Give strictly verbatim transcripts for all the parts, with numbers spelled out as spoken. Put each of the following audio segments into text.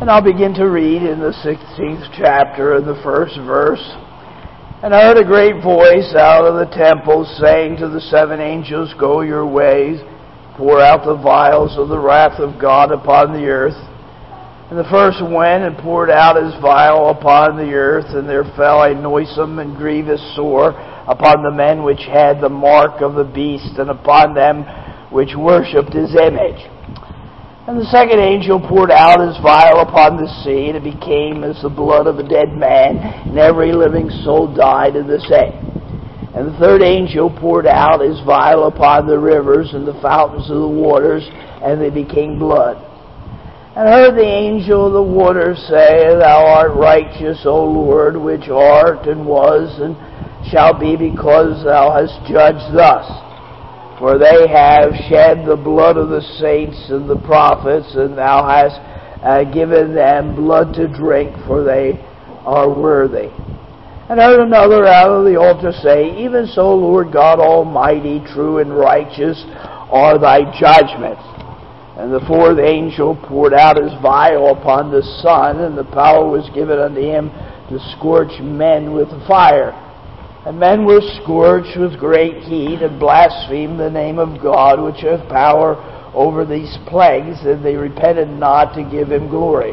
And I'll begin to read in the sixteenth chapter and the first verse. And I heard a great voice out of the temple saying to the seven angels, Go your ways, pour out the vials of the wrath of God upon the earth. And the first went and poured out his vial upon the earth, and there fell a noisome and grievous sore upon the men which had the mark of the beast, and upon them which worshipped his image. And the second angel poured out his vial upon the sea, and it became as the blood of a dead man, and every living soul died in the same. And the third angel poured out his vial upon the rivers and the fountains of the waters, and they became blood. And I heard the angel of the waters say, Thou art righteous, O Lord, which art and was and shall be, because thou hast judged thus. For they have shed the blood of the saints and the prophets, and thou hast uh, given them blood to drink, for they are worthy. And I heard another out of the altar say, Even so, Lord God Almighty, true and righteous are thy judgments. And the fourth angel poured out his vial upon the sun, and the power was given unto him to scorch men with fire. And men were scorched with great heat, and blasphemed the name of God, which hath power over these plagues, and they repented not to give him glory.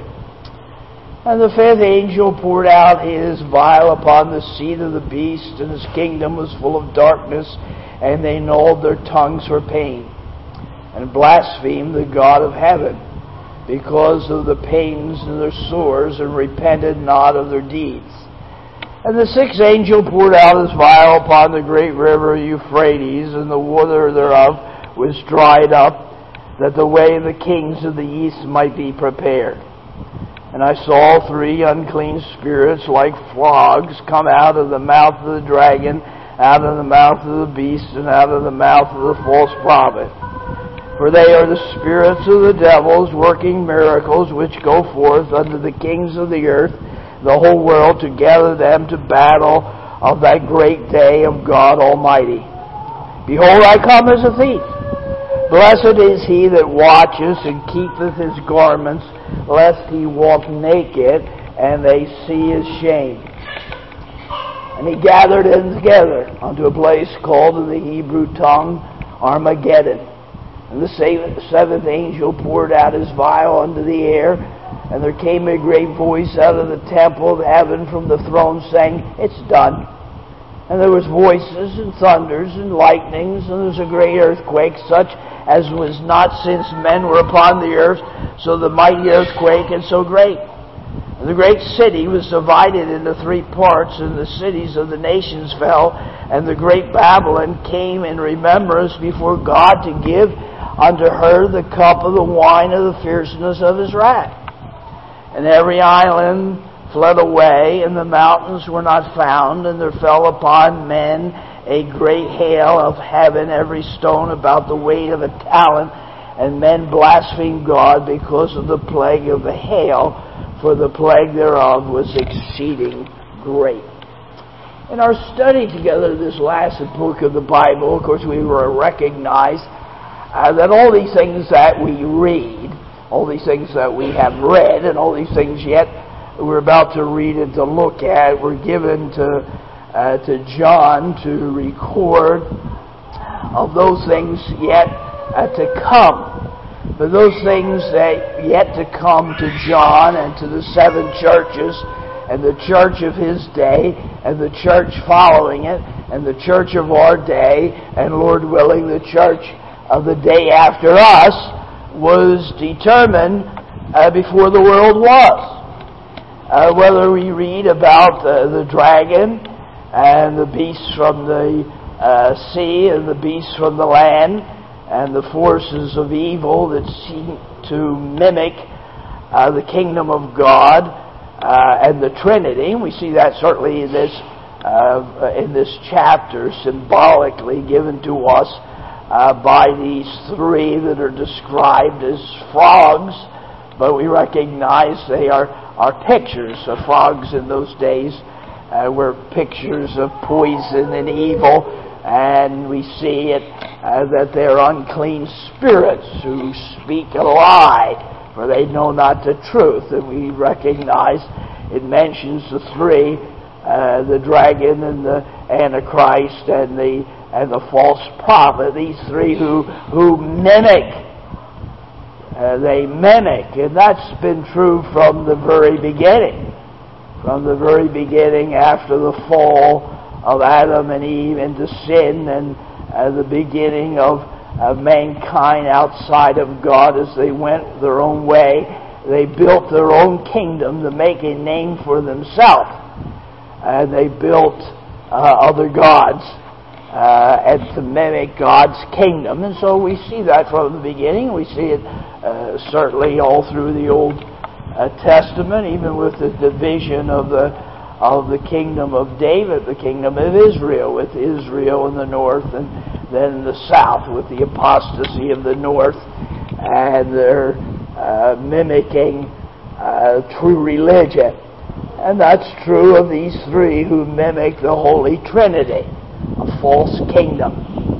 And the fifth angel poured out his vial upon the seat of the beast, and his kingdom was full of darkness, and they gnawed their tongues for pain, and blasphemed the God of heaven, because of the pains and their sores, and repented not of their deeds. And the sixth angel poured out his vial upon the great river Euphrates, and the water thereof was dried up, that the way of the kings of the east might be prepared. And I saw three unclean spirits like frogs come out of the mouth of the dragon, out of the mouth of the beast, and out of the mouth of the false prophet. For they are the spirits of the devils, working miracles, which go forth unto the kings of the earth, the whole world, to gather them to battle of that great day of God Almighty. Behold, I come as a thief. Blessed is he that watcheth and keepeth his garments, lest he walk naked, and they see his shame. And he gathered them together unto a place called in the Hebrew tongue Armageddon. And the seventh angel poured out his vial unto the air, and there came a great voice out of the temple of heaven from the throne, saying, It's done. And there was voices and thunders and lightnings, and there was a great earthquake, such as was not since men were upon the earth, so the mighty earthquake, and so great. And the great city was divided into three parts, and the cities of the nations fell, and the great Babylon came in remembrance before God to give unto her the cup of the wine of the fierceness of his wrath. And every island fled away, and the mountains were not found, and there fell upon men a great hail of heaven, every stone about the weight of a talent, and men blasphemed God because of the plague of the hail, for the plague thereof was exceeding great. In our study together this last book of the Bible, of course, we were recognized uh, that all these things that we read, all these things that we have read, and all these things yet we're about to read and to look at, were given to uh, to John to record of those things yet uh, to come. But those things that yet to come to John and to the seven churches, and the church of his day, and the church following it, and the church of our day, and Lord willing, the church of the day after us, was determined uh, before the world was. Uh, whether we read about uh, the dragon and the beasts from the uh, sea and the beasts from the land and the forces of evil that seem to mimic uh, the kingdom of God uh, and the Trinity, we see that certainly in this uh, in this chapter symbolically given to us Uh, by these three that are described as frogs, but we recognize they are, are pictures of frogs in those days, uh, were pictures of poison and evil, and we see it uh, that they're unclean spirits who speak a lie for they know not the truth. And we recognize it mentions the three, uh, the dragon and the Antichrist and the and the false prophet. These three who who mimic. Uh, they mimic, and that's been true from the very beginning. From the very beginning, after the fall of Adam and Eve into sin, and uh, the beginning of, of mankind outside of God as they went their own way, they built their own kingdom to make a name for themselves. And they built uh, other gods uh, and to mimic God's kingdom. And so we see that from the beginning. We see it uh, certainly all through the Old uh, Testament, even with the division of the of the kingdom of David, the kingdom of Israel, with Israel in the north and then in the south with the apostasy of the north, and they're uh, mimicking uh, true religion. And that's true of these three who mimic the Holy Trinity, a false kingdom.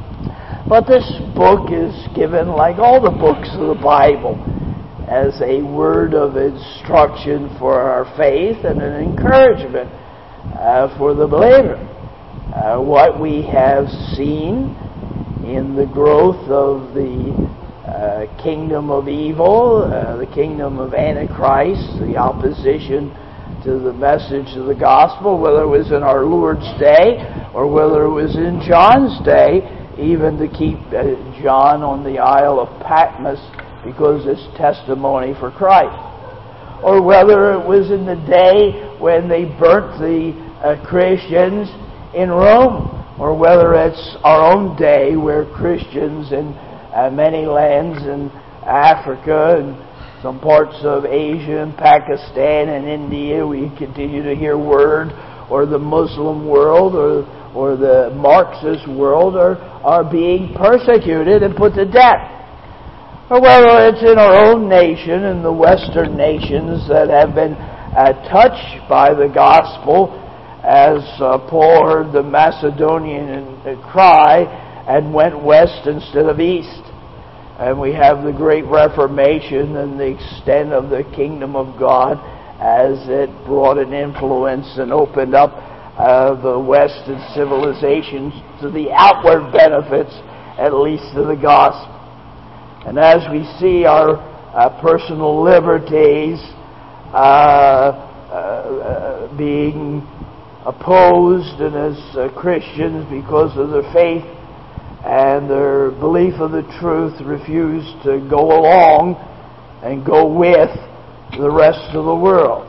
But this book is given, like all the books of the Bible, as a word of instruction for our faith and an encouragement uh, for the believer. Uh, what we have seen in the growth of the uh, kingdom of evil, uh, the kingdom of Antichrist, the opposition to the message of the gospel, whether it was in our Lord's day or whether it was in John's day, even to keep uh, John on the Isle of Patmos because it's testimony for Christ. Or whether it was in the day when they burnt the uh, Christians in Rome, or whether it's our own day where Christians in uh, many lands in Africa and some parts of Asia and Pakistan and India, we continue to hear word, or the Muslim world or or the Marxist world are, are being persecuted and put to death. Or whether it's in our own nation and the Western nations that have been uh, touched by the gospel, as uh, Paul heard the Macedonian cry and went west instead of east. And we have the Great Reformation and the extent of the kingdom of God as it brought an influence and opened up uh, the Western civilization to the outward benefits, at least of the gospel. And as we see our uh, personal liberties uh, uh, uh, being opposed, and as uh, Christians, because of their faith and their belief of the truth, refuse to go along and go with the rest of the world.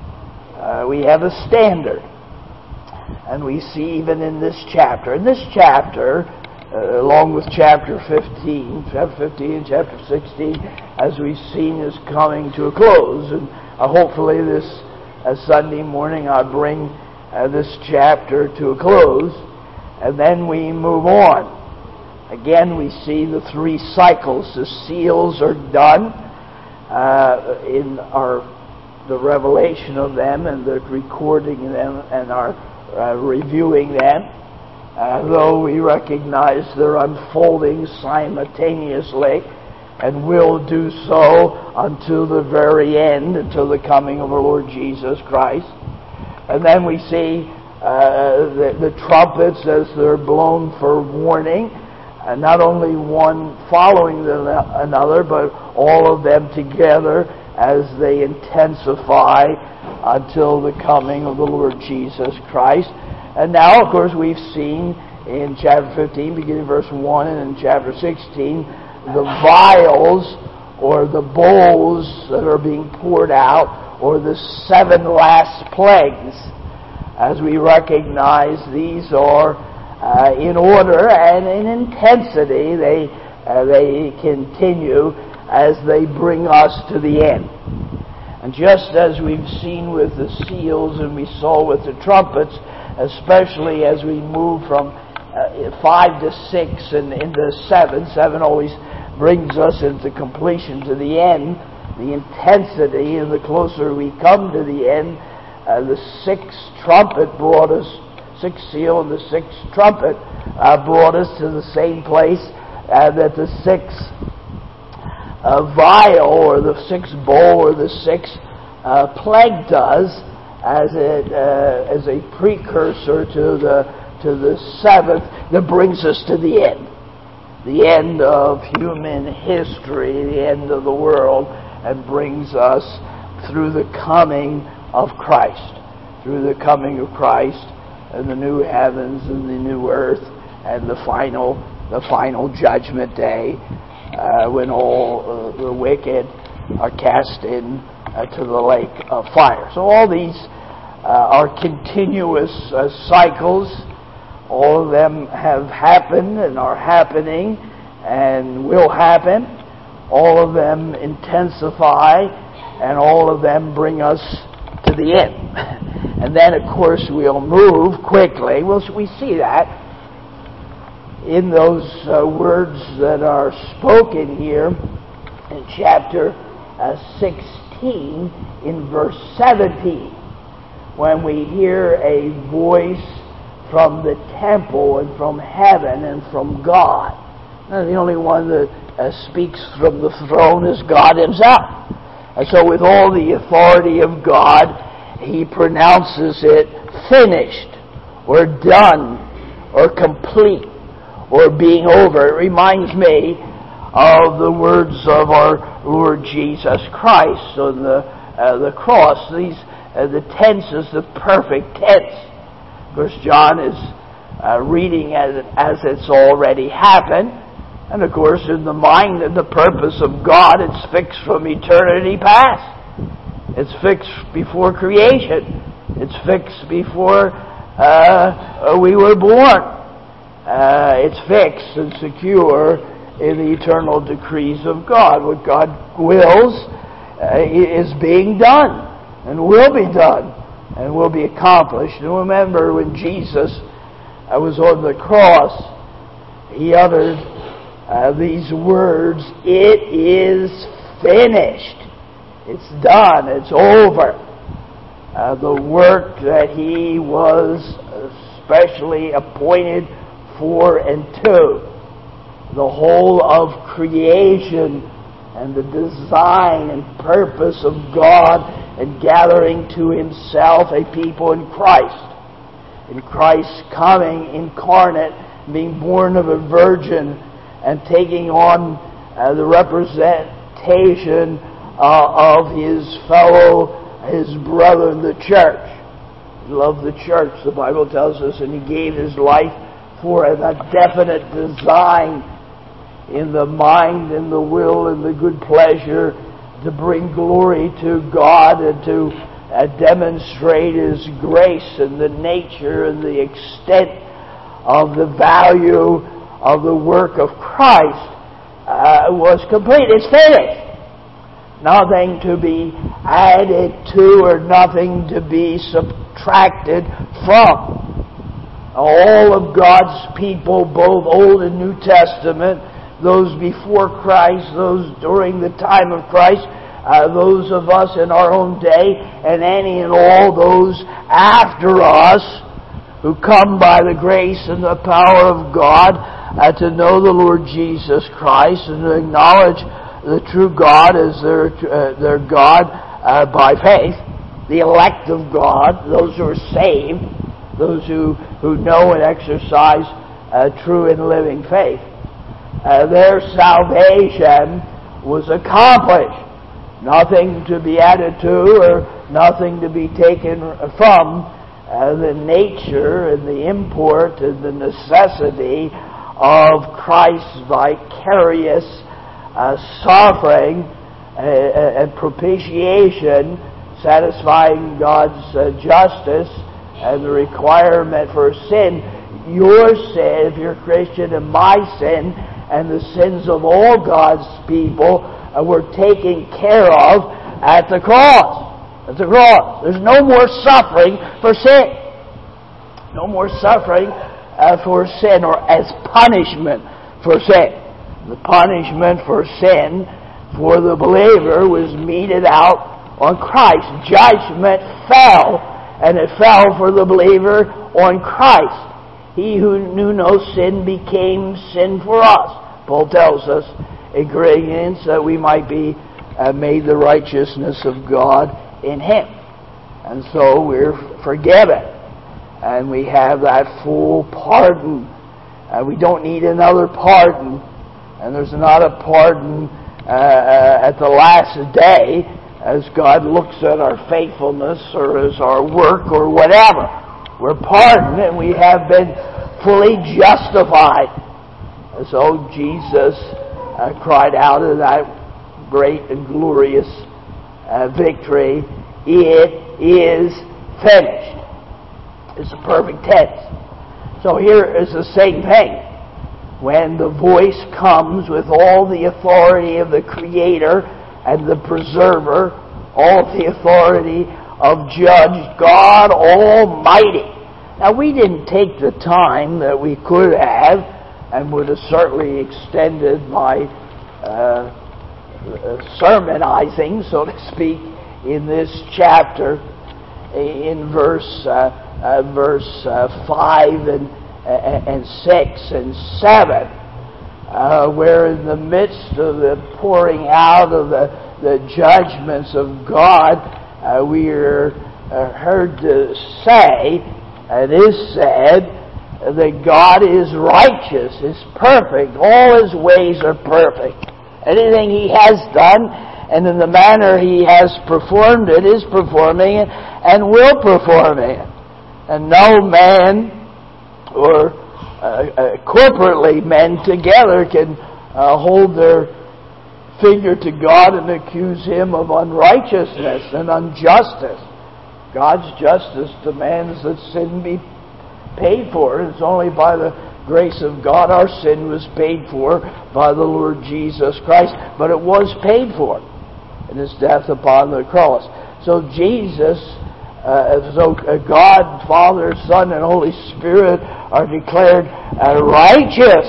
Uh, we have a standard. And we see even in this chapter. In this chapter, uh, along with chapter fifteen, chapter fifteen and chapter sixteen, as we've seen, is coming to a close. And uh, hopefully this uh, Sunday morning I'll bring uh, this chapter to a close. And then we move on. Again, we see the three cycles. The seals are done uh, in our the revelation of them and the recording them and our uh, reviewing them. Uh, though we recognize they're unfolding simultaneously and will do so until the very end, until the coming of our Lord Jesus Christ. And then we see uh, the, the trumpets as they're blown for warning. And not only one following the, another, but all of them together as they intensify until the coming of the Lord Jesus Christ. And now, of course, we've seen in chapter fifteen, beginning verse one, and in chapter sixteen, the vials or the bowls that are being poured out, or the seven last plagues. As we recognize, these are Uh, in order and in intensity, they uh, they continue as they bring us to the end. And just as we've seen with the seals and we saw with the trumpets, especially as we move from uh, five to six and into seven, seven always brings us into completion to the end, the intensity, and the closer we come to the end, uh, the sixth trumpet brought us sixth seal and the sixth trumpet uh, brought us to the same place uh, that the sixth uh, vial or the sixth bowl or the sixth uh, plague does as it uh, as a precursor to the to the seventh that brings us to the end, the end of human history, the end of the world, and brings us through the coming of Christ, through the coming of Christ and the new heavens and the new earth and the final the final judgment day uh, when all uh, the wicked are cast in uh, to the lake of fire. So all these uh, are continuous uh, cycles. All of them have happened and are happening and will happen. All of them intensify, and all of them bring us to the end. And then, of course, we'll move quickly. Well, we see that in those uh, words that are spoken here in chapter uh, sixteen, in verse seventeen, when we hear a voice from the temple and from heaven and from God. And the only one that uh, speaks from the throne is God himself. And so with all the authority of God, he pronounces it finished or done or complete or being over. It reminds me of the words of our Lord Jesus Christ on the, uh, the cross. These, uh, the tense is the perfect tense. Of course, John is uh, reading as, it, as it's already happened. And of course, in the mind and the purpose of God, it's fixed from eternity past. It's fixed before creation. It's fixed before uh, we were born. Uh, it's fixed and secure in the eternal decrees of God. What God wills uh, is being done and will be done and will be accomplished. And remember, when Jesus uh, was on the cross, he uttered uh, these words, "It is finished." It's done. It's over. Uh, the work that he was specially appointed for and to, the whole of creation and the design and purpose of God and gathering to himself a people in Christ. In Christ's coming incarnate, being born of a virgin and taking on uh, the representation uh, of his fellow, his brother in the church. He loved the church, the Bible tells us, and he gave his life for a definite design in the mind and the will and the good pleasure to bring glory to God and to uh, demonstrate his grace and the nature and the extent of the value of the work of Christ uh, was complete. It's finished. Nothing to be added to or nothing to be subtracted from. All of God's people, both Old and New Testament, those before Christ, those during the time of Christ, uh, those of us in our own day, and any and all those after us who come by the grace and the power of God uh, to know the Lord Jesus Christ and to acknowledge the true God as their, uh, their God uh, by faith, the elect of God, those who are saved, those who, who know and exercise uh, true and living faith. Uh, their salvation was accomplished. Nothing to be added to or nothing to be taken from. Uh, the nature and the import and the necessity of Christ's vicarious uh, suffering uh, and propitiation, satisfying God's uh, justice and the requirement for sin, your sin, if you're a Christian, and my sin, and the sins of all God's people uh, were taken care of at the cross. At the cross. There's no more suffering for sin. No more suffering uh, for sin or as punishment for sin. The punishment for sin for the believer was meted out on Christ. Judgment fell, and it fell for the believer on Christ. He who knew no sin became sin for us, Paul tells us ingredients that we might be uh, made the righteousness of God in Him. And so we're forgiven. And we have that full pardon. Uh, we don't need another pardon. And there's not a pardon uh, at the last day as God looks at our faithfulness or as our work or whatever. We're pardoned and we have been fully justified. So Jesus uh, cried out in that great and glorious uh, victory, "It is finished." It's a perfect tense. So here is the same thing. When the voice comes with all the authority of the Creator and the Preserver, all the authority of Judge God Almighty. Now, we didn't take the time that we could have and would have certainly extended my uh, sermonizing, so to speak, in this chapter, in verse uh, uh, verse uh, five and and six and seven, uh, where in the midst of the pouring out of the, the judgments of God, uh, we are uh, heard to say, it is said, that God is righteous, is perfect, all His ways are perfect. Anything He has done, and in the manner He has performed it, is performing it, and will perform it. And no man or uh, uh, corporately men together can uh, hold their finger to God and accuse Him of unrighteousness and injustice. God's justice demands that sin be paid for. It's only by the grace of God our sin was paid for by the Lord Jesus Christ, but it was paid for in His death upon the cross. So Jesus Uh, so uh, God, Father, Son, and Holy Spirit are declared uh, righteous.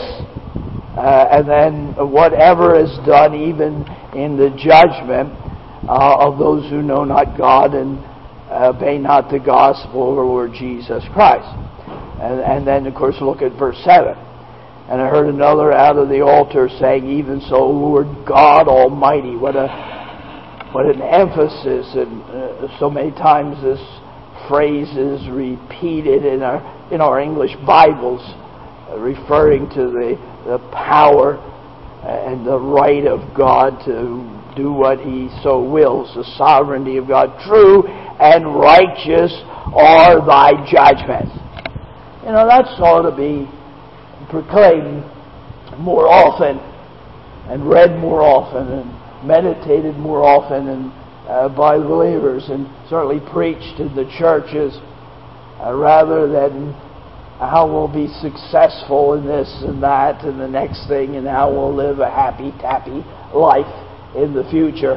Uh, and then whatever is done, even in the judgment uh, of those who know not God and uh, obey not the gospel of our Lord Jesus Christ. And, and then, of course, look at verse seven. And I heard another out of the altar saying, "Even so, Lord God Almighty." What a What an emphasis, and uh, so many times this phrase is repeated in our in our English Bibles, uh, referring to the, the power and the right of God to do what He so wills, the sovereignty of God. "True and righteous are Thy judgments." You know, that's ought to be proclaimed more often and read more often and meditated more often and uh, by believers, and certainly preached in the churches, uh, rather than how we'll be successful in this and that and the next thing, and how we'll live a happy, tappy life in the future.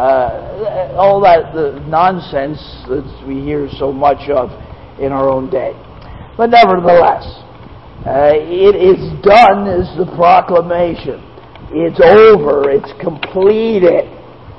Uh, all that the nonsense that we hear so much of in our own day. But nevertheless, uh, it is done is the proclamation. It's over. It's completed.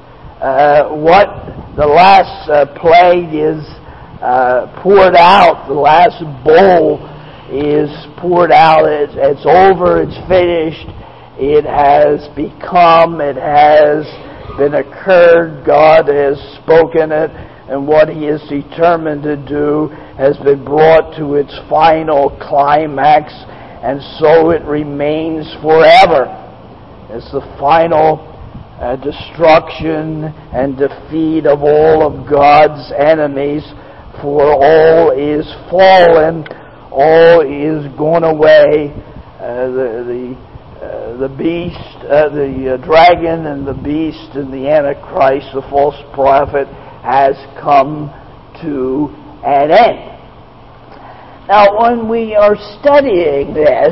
Uh, what the last uh, plague is uh, poured out, the last bowl is poured out. It's, it's over. It's finished. It has become. It has been occurred. God has spoken it, and what He is determined to do has been brought to its final climax, and so it remains forever. It's the final uh, destruction and defeat of all of God's enemies, for all is fallen, all is gone away. Uh, the the uh, the beast, uh, the uh, dragon, and the beast, and the Antichrist, the false prophet, has come to an end. Now, when we are studying this,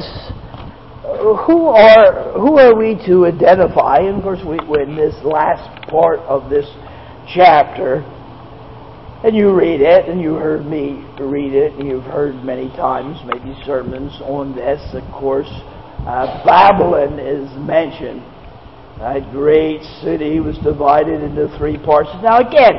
Who are who are we to identify? And of course, we, in this last part of this chapter, and you read it, and you heard me read it, and you've heard many times, maybe sermons on this. Of course, uh, Babylon is mentioned. That great city was divided into three parts. Now, again,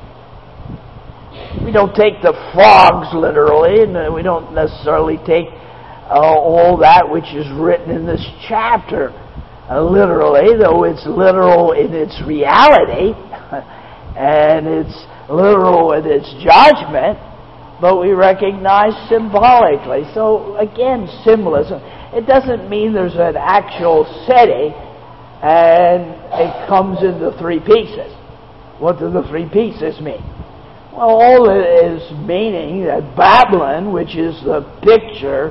we don't take the frogs literally, and we don't necessarily take Uh, all that which is written in this chapter uh, literally, though it's literal in its reality, and it's literal in its judgment, but we recognize symbolically. So again, symbolism. It doesn't mean there's an actual city and it comes into three pieces. What do the three pieces mean? Well, all it is meaning that Babylon, which is the picture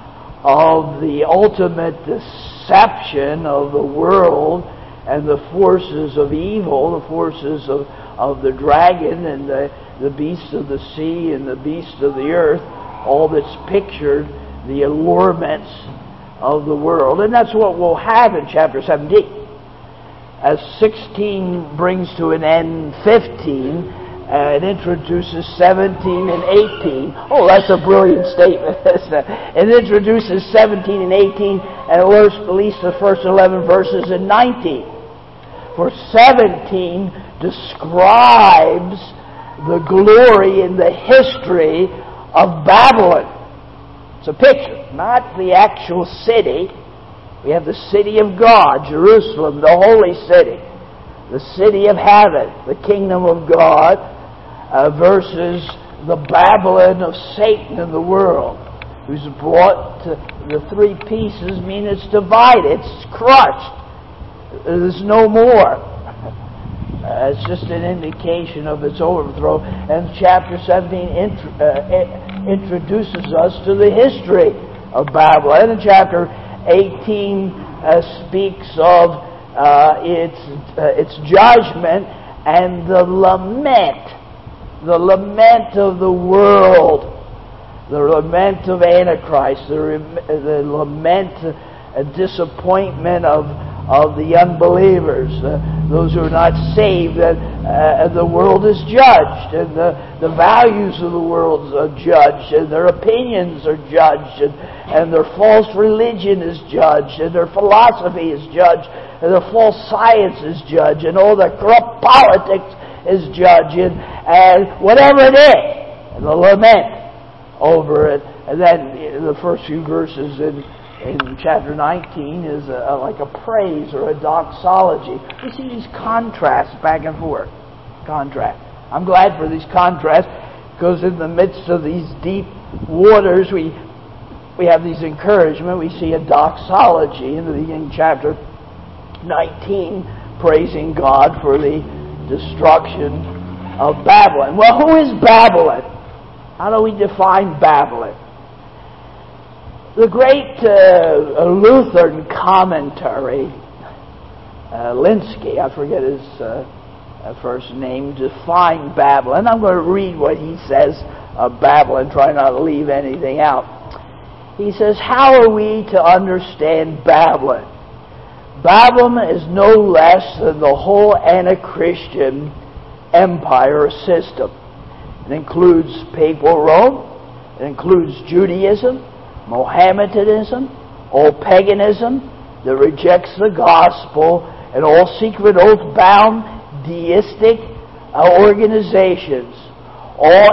of the ultimate deception of the world and the forces of evil, the forces of, of the dragon and the, the beast of the sea and the beast of the earth, all that's pictured, the allurements of the world. And that's what we'll have in chapter seventeen. As sixteen brings to an end fifteen, uh, it introduces seventeen and eighteen. Oh, that's a brilliant statement. It introduces seventeen and eighteen, and at least the first eleven verses in nineteen. For seventeen describes the glory and the history of Babylon. It's a picture, not the actual city. We have the city of God, Jerusalem, the holy city, the city of heaven, the kingdom of God, uh, versus the Babylon of Satan and the world, who's brought to the three pieces, mean it's divided, it's crushed. There's no more. Uh, it's just an indication of its overthrow. And chapter seventeen int- uh, introduces us to the history of Babylon. And chapter eighteen uh, speaks of uh, its uh, its judgment and the lament, the lament of the world, the lament of Antichrist, the, re- the lament and disappointment of of the unbelievers, uh, those who are not saved, and uh, the world is judged, and the, the values of the world are judged, and their opinions are judged, and, and their false religion is judged, and their philosophy is judged, and their false science is judged, and all their corrupt politics is judged, and, and whatever it is, and the lament over it. And then the first few verses in in chapter nineteen is a, a, like a praise or a doxology. We see these contrasts back and forth. Contrast. I'm glad for these contrasts, because in the midst of these deep waters, we we have these encouragement. We see a doxology in the beginning, chapter nineteen, praising God for the destruction of Babylon. Well, who is Babylon? How do we define Babylon? The great uh, Lutheran commentary, uh, Linsky, I forget his uh, first name, defined Babylon. I'm going to read what he says of Babylon, try not to leave anything out. He says, how are we to understand Babylon? Babylon is no less than the whole anti-Christian empire or system. It includes papal Rome, it includes Judaism, Mohammedanism, all paganism that rejects the gospel, and all secret oath-bound deistic uh, organizations, all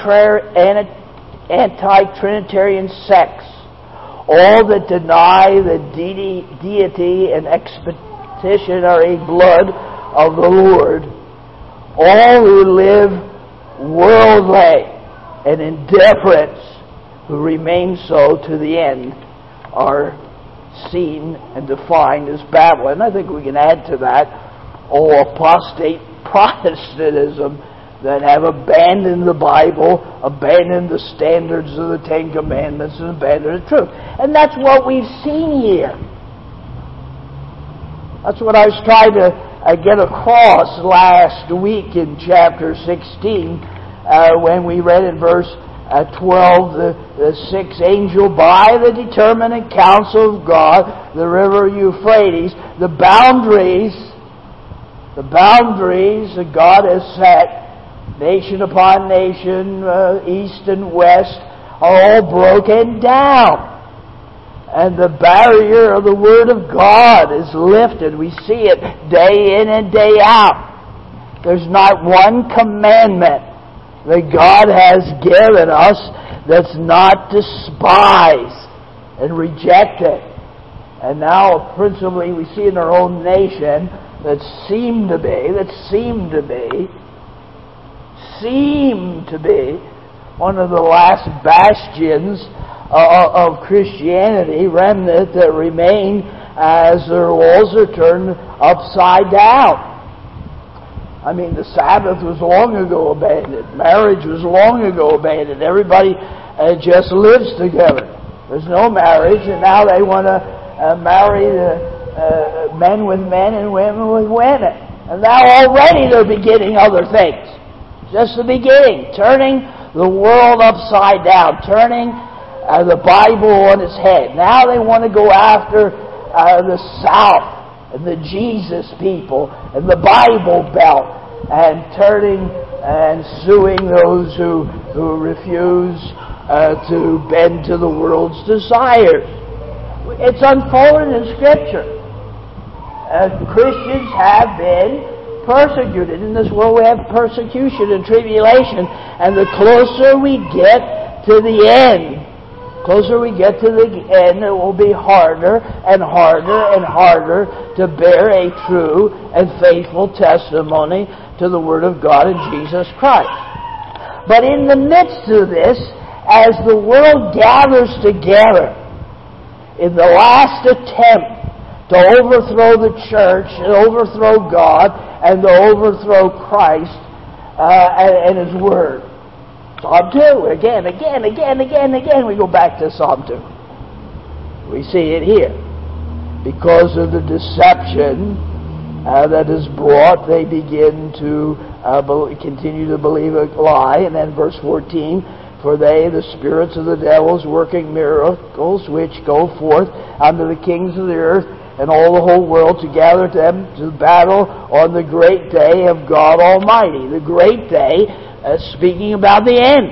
anti-Trinitarian sects, all that deny the de- deity and expeditionary blood of the Lord, all who live worldly and indifference, who remain so to the end, are seen and defined as Babylon. I think we can add to that all apostate Protestantism that have abandoned the Bible, abandoned the standards of the Ten Commandments, and abandoned the truth. And that's what we've seen here. That's what I was trying to uh, get across last week in chapter sixteen, uh, when we read in verse Uh, twelve, the, the sixth angel by the determinate counsel of God, the river Euphrates, the boundaries, the boundaries that God has set, nation upon nation, uh, east and west, are all broken down. And the barrier of the Word of God is lifted. We see it day in and day out. There's not one commandment that God has given us that's not despised and rejected. And now, principally, we see in our own nation that seem to be, that seem to be, seem to be one of the last bastions uh, of Christianity, remnant that remain as their walls are turned upside down. I mean, the Sabbath was long ago abandoned. Marriage was long ago abandoned. Everybody uh, just lives together. There's no marriage, and now they want to uh, marry the, uh, men with men and women with women. And now already they're beginning other things. Just the beginning. Turning the world upside down. Turning uh, the Bible on its head. Now they want to go after uh, the South and the Jesus people and the Bible Belt, and turning and suing those who who refuse uh, to bend to the world's desires. It's unfolded in Scripture. Uh, Christians have been persecuted. In this world we have persecution and tribulation, and the closer we get to the end, closer we get to the end, it will be harder and harder and harder to bear a true and faithful testimony to the Word of God and Jesus Christ. But in the midst of this, as the world gathers together in the last attempt to overthrow the church and overthrow God and to overthrow Christ uh, and, and His Word, Psalm two, again, again, again, again, again, we go back to Psalm two. We see it here. Because of the deception uh, that is brought, they begin to uh, be- continue to believe a lie. And then verse fourteen, for they, the spirits of the devils, working miracles, which go forth unto the kings of the earth, and all the whole world to gather them to battle on the great day of God Almighty. The great day, Uh, speaking about the end.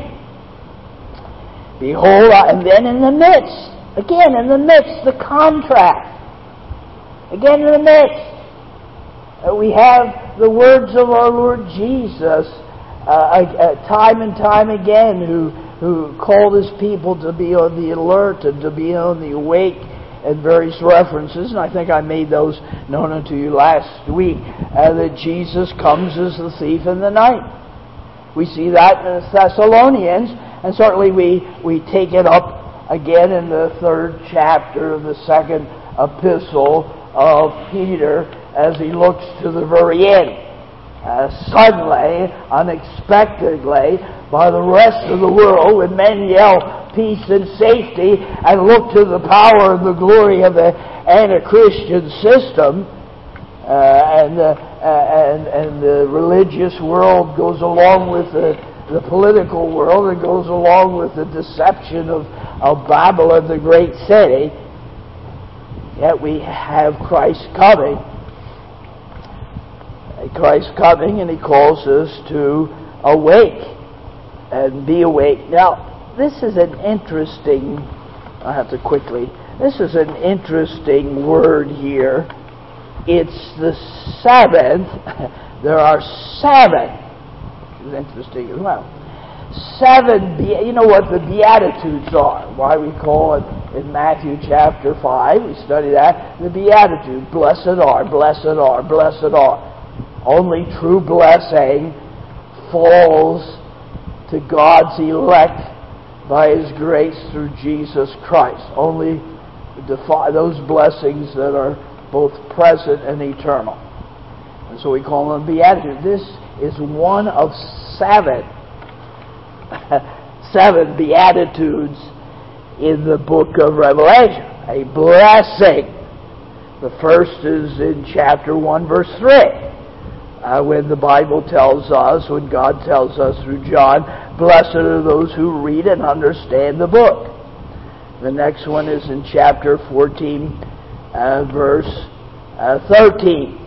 Behold, and then in the midst, again in the midst, the contrast. Again in the midst, uh, we have the words of our Lord Jesus, uh, uh, time and time again, who who called His people to be on the alert and to be on the awake, and various references, and I think I made those known unto you last week, uh, that Jesus comes as the thief in the night. We see that in the Thessalonians, and certainly we, we take it up again in the third chapter of the second epistle of Peter as he looks to the very end. Uh, suddenly, unexpectedly, by the rest of the world, when men yell peace and safety and look to the power and the glory of the anti-Christian system, uh, and uh, And, and the religious world goes along with the, the political world, and goes along with the deception of, of Babylon, the great city. Yet we have Christ coming. Christ coming, and He calls us to awake and be awake. Now, this is an interesting, I have to quickly, this is an interesting word here. It's the seventh. There are seven. Which is interesting as well. Seven. You know what the Beatitudes are? Why we call it in Matthew chapter five. We study that. The Beatitude. Blessed are, blessed are, blessed are. Only true blessing falls to God's elect by His grace through Jesus Christ. Only defi- those blessings that are both present and eternal. And so we call them Beatitudes. This is one of seven, seven Beatitudes in the book of Revelation. A blessing. The first is in chapter one, verse three. Uh, when the Bible tells us, when God tells us through John, blessed are those who read and understand the book. The next one is in chapter fourteen, Uh, verse uh, thirteen.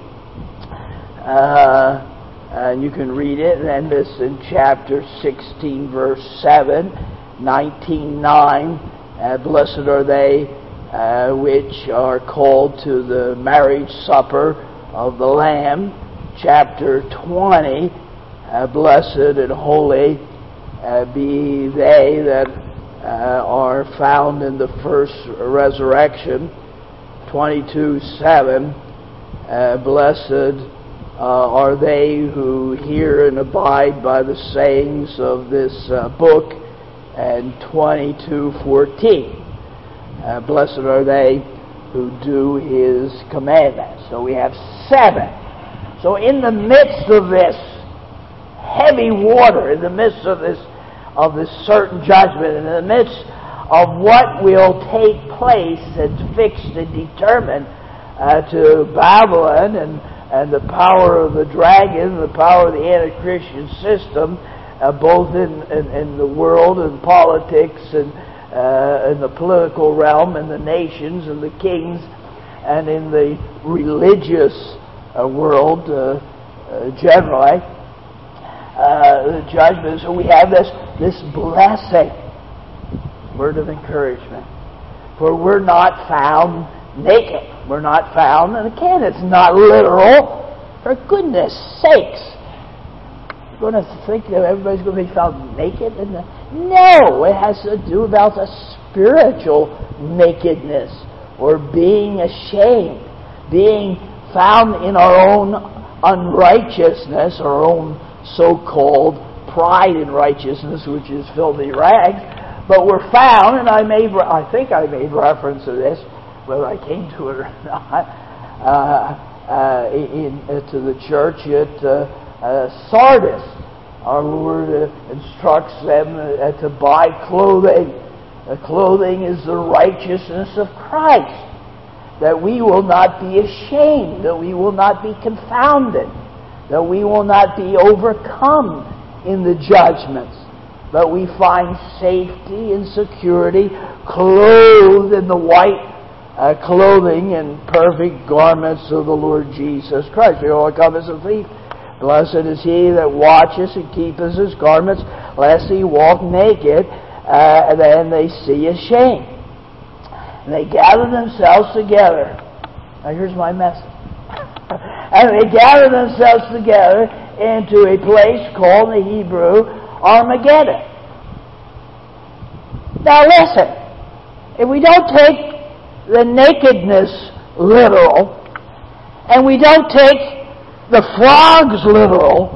Uh, and you can read it. And this in chapter sixteen, verse seven, nineteen, nine. Uh, blessed are they uh, which are called to the marriage supper of the Lamb. Chapter twenty. Uh, blessed and holy uh, be they that uh, are found in the first resurrection. twenty-two seven, uh, blessed uh, are they who hear and abide by the sayings of this uh, book, and twenty-two fourteen, uh, blessed are they who do His commandments. So we have seven. So in the midst of this heavy water, in the midst of this of this certain judgment, in the midst of what will take place that's fixed and determined uh, to Babylon and, and the power of the dragon, the power of the anti-Christian system, uh, both in, in, in the world and politics and uh, in the political realm and the nations and the kings and in the religious uh, world uh, uh, generally. Uh, the judgment. So we have this this blessing, word of encouragement. For we're not found naked. We're not found, and again, it's not literal. For goodness sakes, you're going to think that everybody's going to be found naked? In the, no, it has to do about the spiritual nakedness, or being ashamed, being found in our own unrighteousness, our own so-called pride in righteousness, which is filthy rags. But we're found, and I made, I think I made reference to this, whether I came to it or not, uh, uh, in, uh, to the church at uh, uh, Sardis. Our Lord uh, instructs them uh, to buy clothing. The clothing is the righteousness of Christ, that we will not be ashamed, that we will not be confounded, that we will not be overcome in the judgments, but we find safety and security, clothed in the white uh, clothing and perfect garments of the Lord Jesus Christ. Behold, I come as a thief. Blessed is he that watches and keepeth his garments, lest he walk naked, uh, and then they see his shame. And they gather themselves together. Now here's my message. And they gather themselves together into a place called in the Hebrew Armageddon. Now listen, if we don't take the nakedness literal, and we don't take the frogs literal,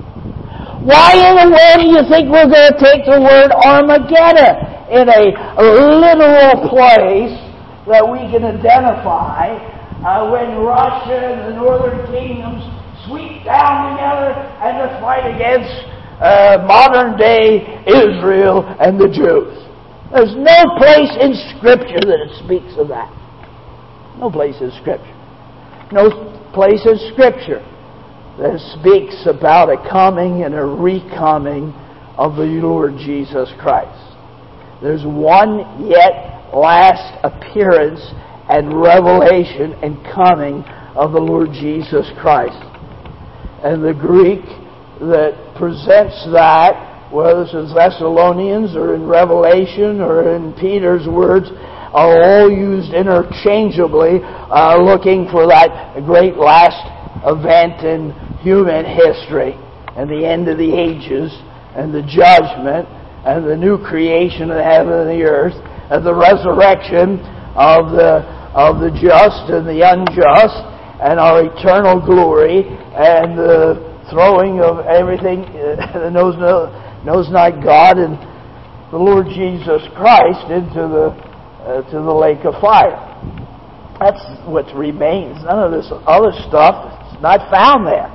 why in the world do you think we're going to take the word Armageddon in a literal place that we can identify uh, when Russia and the northern kingdoms sweep down together and to fight against uh, modern-day Israel and the Jews? There's no place in Scripture that it speaks of that. No place in Scripture. No place in Scripture that speaks about a coming and a recoming of the Lord Jesus Christ. There's one yet last appearance and revelation and coming of the Lord Jesus Christ. And the Greek that presents that, whether it's in Thessalonians or in Revelation or in Peter's words, are all used interchangeably, uh, looking for that great last event in human history and the end of the ages and the judgment and the new creation of the heaven and the earth and the resurrection of the of the just and the unjust and our eternal glory and the throwing of everything that knows no, knows not God and the Lord Jesus Christ into the uh, to the lake of fire. That's what remains. None of this other stuff is not found there.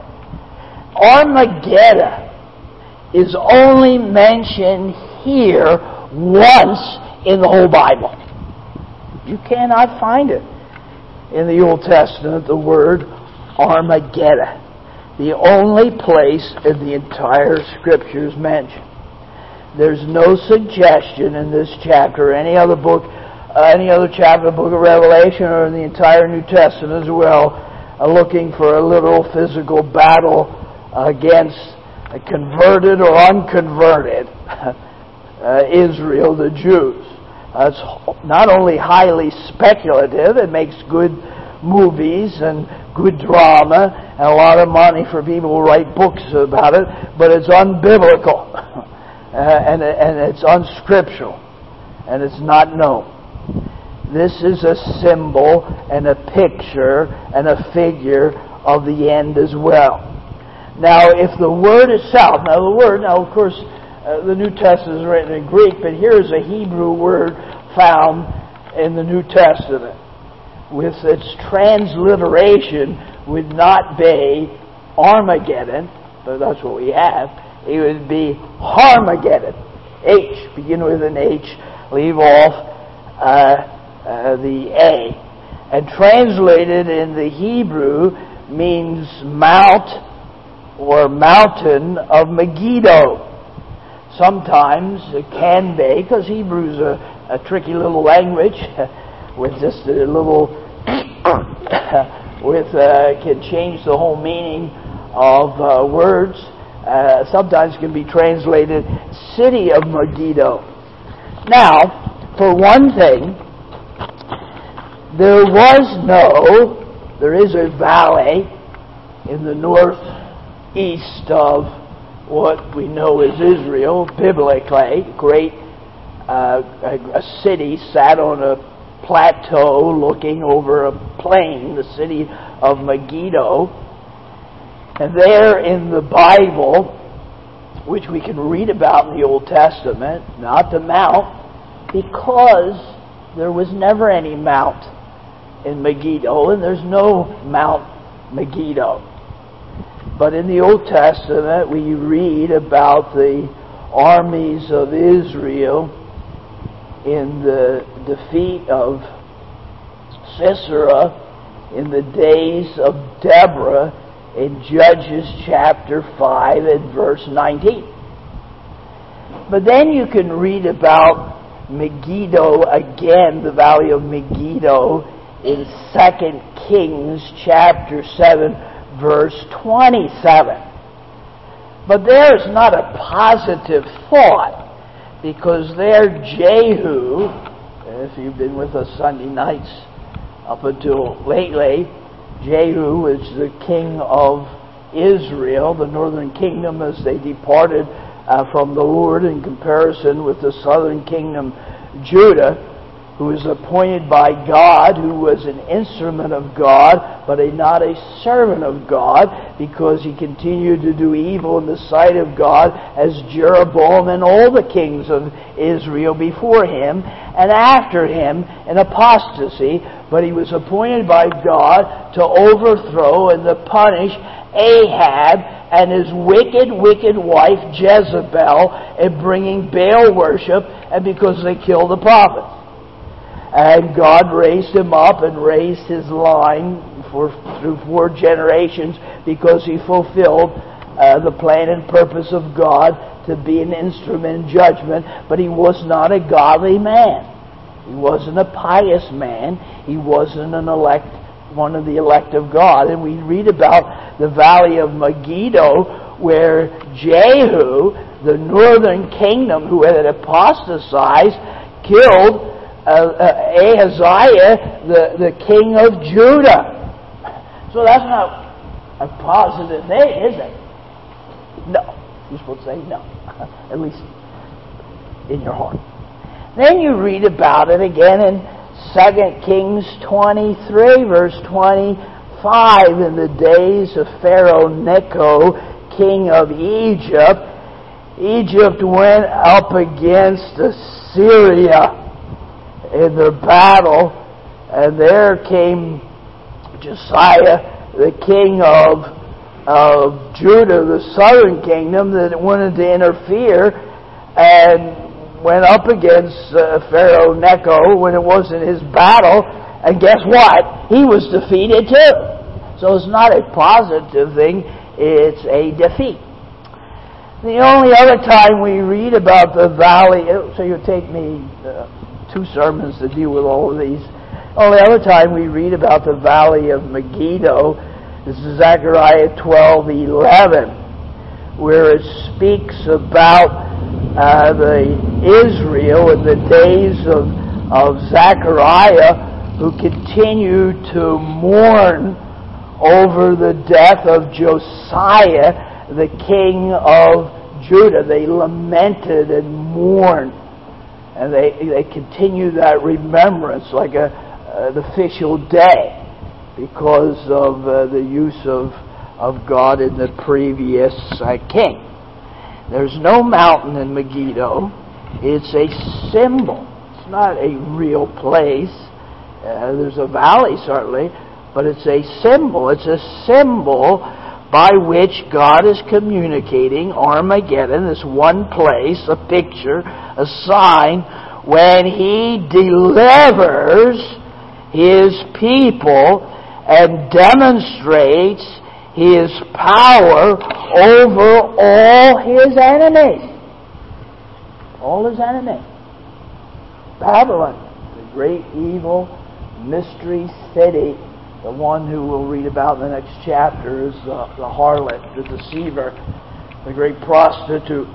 Armageddon is only mentioned here once in the whole Bible. You cannot find it in the Old Testament, the word Armageddon. The only place in the entire Scriptures mentioned. There's no suggestion in this chapter or any other book, uh, any other chapter of the book of Revelation or in the entire New Testament as well, uh, looking for a literal physical battle against a converted or unconverted uh, Israel, the Jews. Uh, it's not only highly speculative, it makes good movies and good drama and a lot of money for people who write books about it, but it's unbiblical uh, and, and it's unscriptural and it's not known. this is a symbol and a picture and a figure of the end as well. Now, if the word itself, now the word, now of course, uh, the New Testament is written in Greek, but here's a Hebrew word found in the New Testament. With its transliteration would not be Armageddon, but that's what we have. It would be Harmageddon. H, begin with an H, leave off uh, uh, the A. And translated in the Hebrew means mount or mountain of Megiddo. Sometimes it can be, because Hebrew's a, a tricky little language with just a little, with uh, can change the whole meaning of uh, words. Uh, sometimes it can be translated city of Megiddo. Now, for one thing, there was no, there is a valley in the northeast of what we know as Israel, biblically, great uh, a, a city sat on a plateau looking over a plain, the city of Megiddo. And there in the Bible, which we can read about in the Old Testament, not the mount, because there was never any mount in Megiddo, and there's no Mount Megiddo. But in the Old Testament, we read about the armies of Israel in the defeat of Sisera in the days of Deborah in Judges chapter five and verse nineteen. But then you can read about Megiddo again, the valley of Megiddo, in Second Kings chapter seven, verse twenty-seven. But there's not a positive thought, because there Jehu, if you've been with us Sunday nights up until lately, Jehu is the king of Israel, the northern kingdom, as they departed uh, from the Lord in comparison with the southern kingdom, Judah, who was appointed by God, who was an instrument of God, but a, not a servant of God, because he continued to do evil in the sight of God, as Jeroboam and all the kings of Israel before him and after him in apostasy. But he was appointed by God to overthrow and to punish Ahab and his wicked, wicked wife Jezebel in bringing Baal worship, and because they killed the prophets. And God raised him up and raised his line for through four generations, because he fulfilled uh, the plan and purpose of God to be an instrument in judgment. But he was not a godly man. He wasn't a pious man. He wasn't an elect, one of the elect of God. And we read about the valley of Megiddo, where Jehu, the northern kingdom, who had apostatized, killed Uh, uh, Ahaziah, the, the king of Judah. So that's not a positive thing, is it? No. You're supposed to say no. At least in your heart. Then you read about it again in Second Kings twenty-three, verse twenty-five. In the days of Pharaoh Necho, king of Egypt, Egypt went up against Assyria in their battle, and there came Josiah, the king of of Judah, the southern kingdom, that wanted to interfere and went up against uh, Pharaoh Necho when it wasn't his battle, and guess what? He was defeated too. So it's not a positive thing, it's a defeat. The only other time we read about the valley, so you'll take me uh, two sermons to deal with all of these. Only other time we read about the valley of Megiddo is Zechariah twelve eleven, where it speaks about uh, the Israel in the days of of Zechariah, who continued to mourn over the death of Josiah, the king of Judah. They lamented and mourned. And they, they continue that remembrance like a, an official day because of uh, the use of, of God in the previous uh, king. There's no mountain in Megiddo. It's a symbol. It's not a real place. Uh, there's a valley, certainly, but it's a symbol. It's a symbol by which God is communicating Armageddon, this one place, a picture, a sign, when He delivers His people and demonstrates His power over all His enemies. All His enemies. Babylon, the great evil mystery city, the one who we'll read about in the next chapter is the, the harlot, the deceiver, the great prostitute.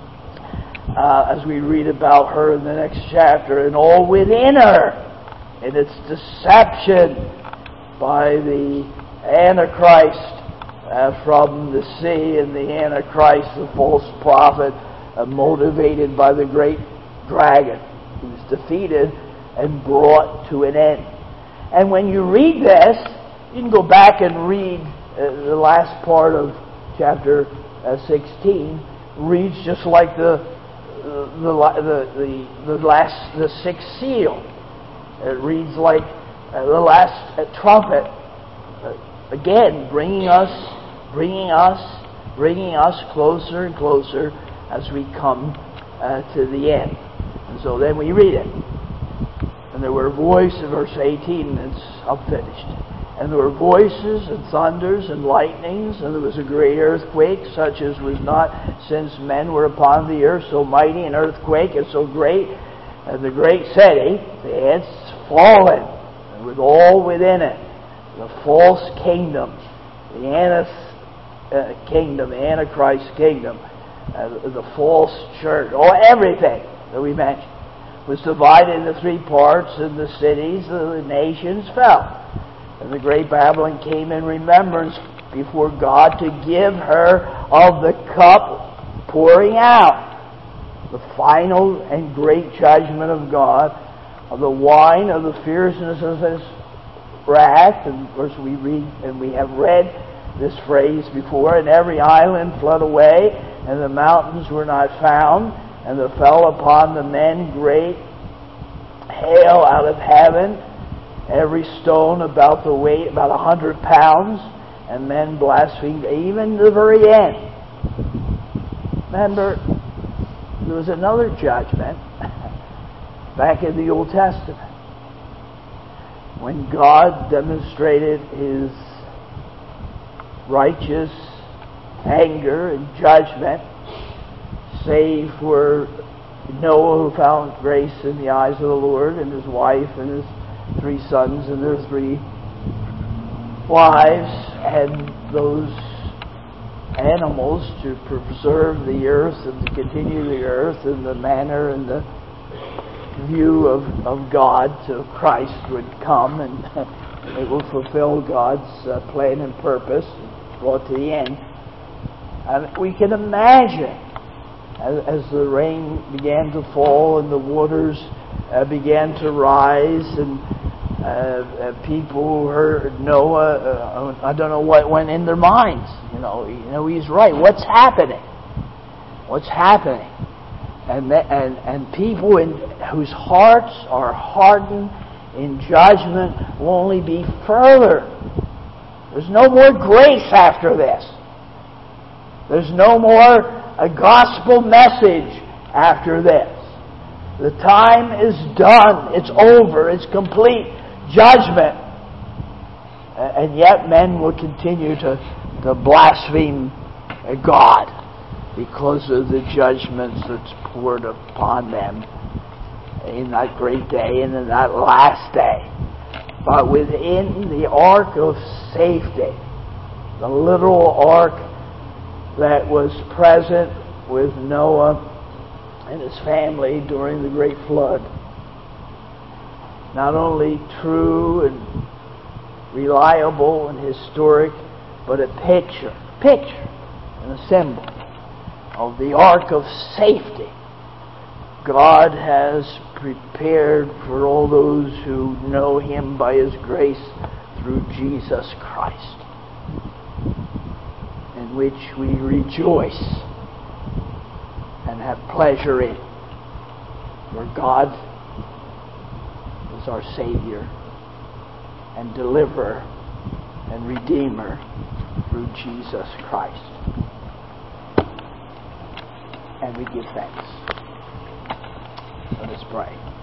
Uh, as we read about her in the next chapter, and all within her, in its deception by the Antichrist uh, from the sea, and the Antichrist, the false prophet, uh, motivated by the great dragon, who was defeated and brought to an end. And when you read this, you can go back and read uh, the last part of chapter uh, sixteen. Reads just like the uh, the, the the the last the sixth seal. It reads like uh, the last uh, trumpet. Uh, again, bringing us, bringing us, bringing us closer and closer as we come uh, to the end. And so then we read it. And there were voices, verse eighteen, it's up finished. And there were voices and thunders and lightnings, and there was a great earthquake, such as was not since men were upon the earth, so mighty an earthquake and so great. And the great city, it's fallen, and with all within it, the false kingdom, the Annas uh, kingdom, the Antichrist kingdom, uh, the false church, all everything that we mentioned, was divided into three parts, and the cities of the nations fell. And the great Babylon came in remembrance before God to give her of the cup pouring out, the final and great judgment of God, of the wine of the fierceness of His wrath. And of course we read, and we have read this phrase before, and every island fled away, and the mountains were not found. And there fell upon the men great hail out of heaven, every stone about the weight, about a hundred pounds, and men blasphemed even to the very end. Remember, there was another judgment back in the Old Testament when God demonstrated His righteous anger and judgment, save for Noah, who found grace in the eyes of the Lord, and his wife and his three sons and their three wives, and those animals to preserve the earth and to continue the earth in the manner and the view of, of God, till Christ would come and it will fulfill God's uh, plan and purpose, brought to the end. And we can imagine As, as the rain began to fall and the waters uh, began to rise, and uh, uh, people heard Noah, uh, I don't know what went in their minds. You know, you know, he's right. What's happening? What's happening? And and and people in whose hearts are hardened in judgment will only be further. There's no more grace after this. There's no more a gospel message after this. The time is done. It's over. It's complete judgment. And yet men will continue to, to blaspheme God because of the judgments that's poured upon them in that great day and in that last day. But within the ark of safety, the literal ark that was present with Noah and his family during the great flood. Not only true and reliable and historic, but a picture, picture and a symbol of the ark of safety God has prepared for all those who know Him by His grace through Jesus Christ, in which we rejoice and have pleasure in. For God is our Savior and Deliverer and Redeemer through Jesus Christ. And we give thanks. Let us pray.